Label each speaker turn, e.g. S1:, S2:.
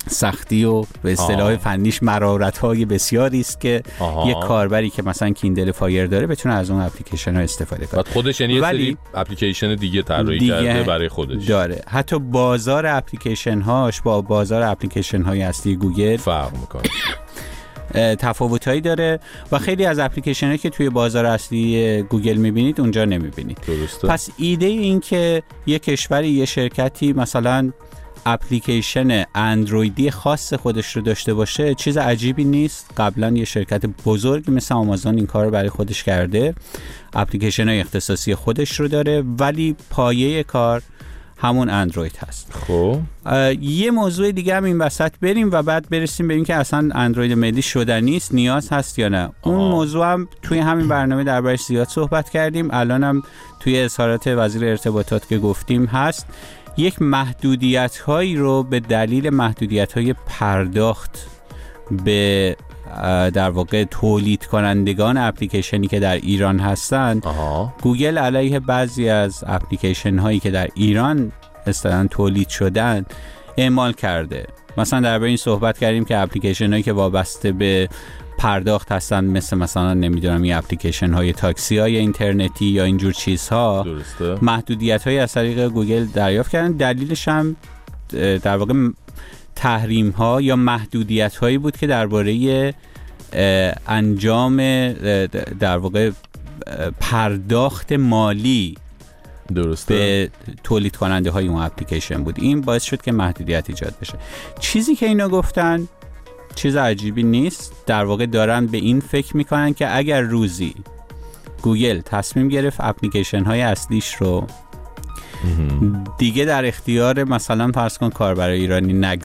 S1: سختی و به اصطلاح فنیش مرارت‌های بسیاری است که یک کاربری که مثلا کیندل فایر داره بتونه از اون اپلیکیشن ها استفاده کنه.
S2: خودش یعنی یه سری اپلیکیشن دیگه طراحی کرده برای خودش
S1: داره. حتی بازار اپلیکیشن هاش با بازار اپلیکیشن های اصلی گوگل
S2: فرق میکنه،
S1: تفاوتایی داره و خیلی از اپلیکیشن هایی که توی بازار اصلی گوگل میبینید اونجا نمیبینید.
S2: درسته.
S1: پس ایده این که یک کشوری، یه شرکتی مثلا اپلیکیشن اندرویدی خاص خودش رو داشته باشه چیز عجیبی نیست. قبلا یه شرکت بزرگ مثل آمازون این کار رو برای خودش کرده، اپلیکیشن های اختصاصی خودش رو داره، ولی پایه کار همون اندروید هست.
S2: خب
S1: یه موضوع دیگه هم این وسط بریم و بعد برسیم به این که اصلا اندروید ملی شدنی است، نیاز هست یا نه. اون موضوع هم توی همین برنامه دربارش زیاد صحبت کردیم، الان هم توی اظهارات وزیر ارتباطات که گفتیم هست. یک محدودیت هایی رو به دلیل محدودیت های پرداخت به در واقع تولید کنندگان اپلیکیشنی که در ایران هستن، گوگل علیه بعضی از اپلیکیشن هایی که در ایران اصطلاحاً تولید شدن اعمال کرده. مثلا درباره این صحبت کردیم که اپلیکیشن هایی که وابسته به پرداخت هستن مثلا نمیدونم این اپلیکیشن های تاکسی های اینترنتی یا اینجور چیزها، محدودیت های از طریق گوگل دریافت کردن. دلیلش هم در واقع تحریم ها یا محدودیت هایی بود که درباره انجام در واقع پرداخت مالی به تولید کننده های اون اپلیکیشن بود. این باعث شد که محدودیت ایجاد بشه. چیزی که اینا گفتن چیز عجیبی نیست، در واقع دارن به این فکر میکنن که اگر روزی گوگل تصمیم گرفت اپلیکیشن های اصلیش رو دیگه در اختیار مثلا فرض کن کاربر ایرانی